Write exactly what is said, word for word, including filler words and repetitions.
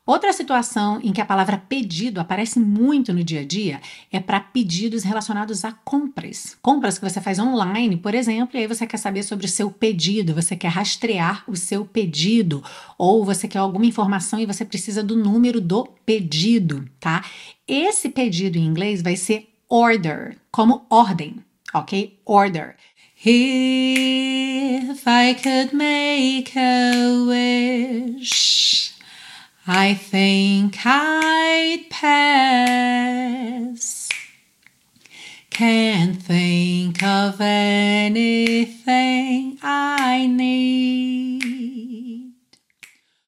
Outra situação em que a palavra pedido aparece muito no dia a dia é para pedidos relacionados a compras. Compras que você faz online, por exemplo, e aí você quer saber sobre o seu pedido, você quer rastrear o seu pedido, ou você quer alguma informação e você precisa do número do pedido, tá? Esse pedido em inglês vai ser order, como ordem, ok? Order. If I could make a wish, I think I'd pass. Can't think of anything I need.